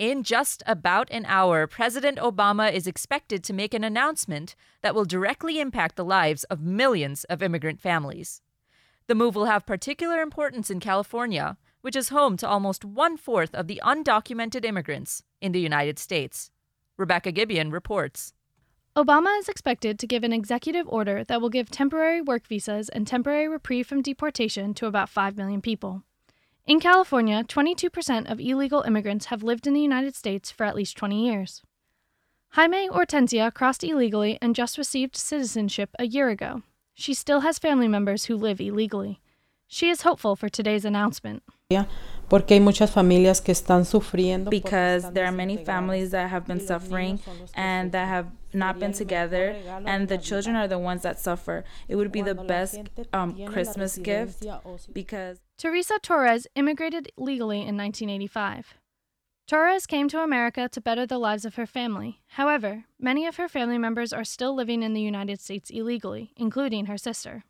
In just about an hour, President Obama is expected to make an announcement that will directly impact the lives of millions of immigrant families. The move will have particular importance in California, which is home to almost 1/4 of the undocumented immigrants in the United States. Rebecca Gibeon reports. Obama is expected to give an executive order that will give temporary work visas and temporary reprieve from deportation to about 5 million people. In California, 22% of illegal immigrants have lived in the United States for at least 20 years. Jaime Hortensia crossed illegally and just received citizenship a year ago. She still has family members who live illegally. She is hopeful for today's announcement. Because there are many families that have been suffering and that have not been together, and the children are the ones that suffer. It would be the best Christmas gift because... Teresa Torres immigrated legally in 1985. Torres came to America to better the lives of her family. However, many of her family members are still living in the United States illegally, including her sister.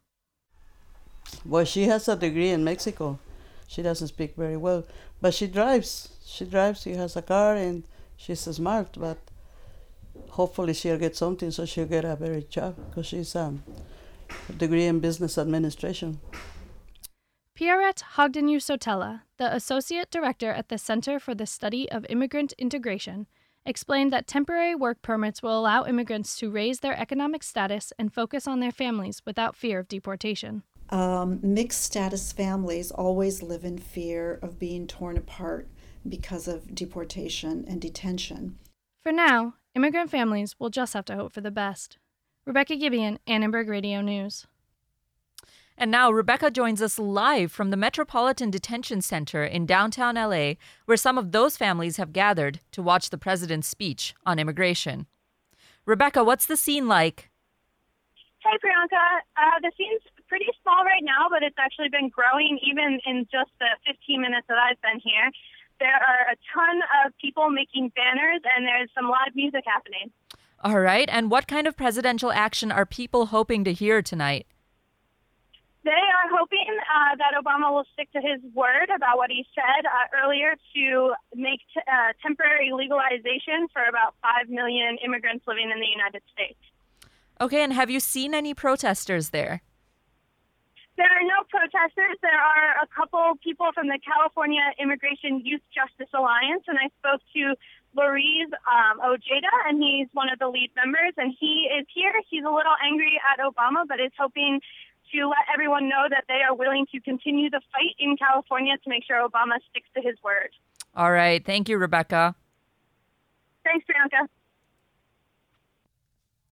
Well, she has a degree in Mexico. She doesn't speak very well, but she drives. She has a car, and she's smart, but hopefully she'll get something so she'll get a better job because she's a degree in business administration. Pierrette Hogdenu-Sotella, the Associate Director at the Center for the Study of Immigrant Integration, explained that temporary work permits will allow immigrants to raise their economic status and focus on their families without fear of deportation. Mixed status families always live in fear of being torn apart because of deportation and detention. For now, immigrant families will just have to hope for the best. Rebecca Gibeon, Annenberg Radio News. And now Rebecca joins us live from the Metropolitan Detention Center in downtown LA, where some of those families have gathered to watch the president's speech on immigration. Rebecca, what's the scene like? Hey, Priyanka. The scene's pretty small right now, but it's actually been growing even in just the 15 minutes that I've been here. There are a ton of people making banners, and there's some live music happening. All right. And what kind of presidential action are people hoping to hear tonight? They are hoping that Obama will stick to his word about what he said earlier to make temporary legalization for about 5 million immigrants living in the United States. Okay, and have you seen any protesters there? There are no protesters. There are a couple people from the California Immigration Youth Justice Alliance, and I spoke to Loriz Ojeda, and he's one of the lead members, and he is here. He's a little angry at Obama, but is hoping to let everyone know that they are willing to continue the fight in California to make sure Obama sticks to his word. All right. Thank you, Rebecca. Thanks, Priyanka.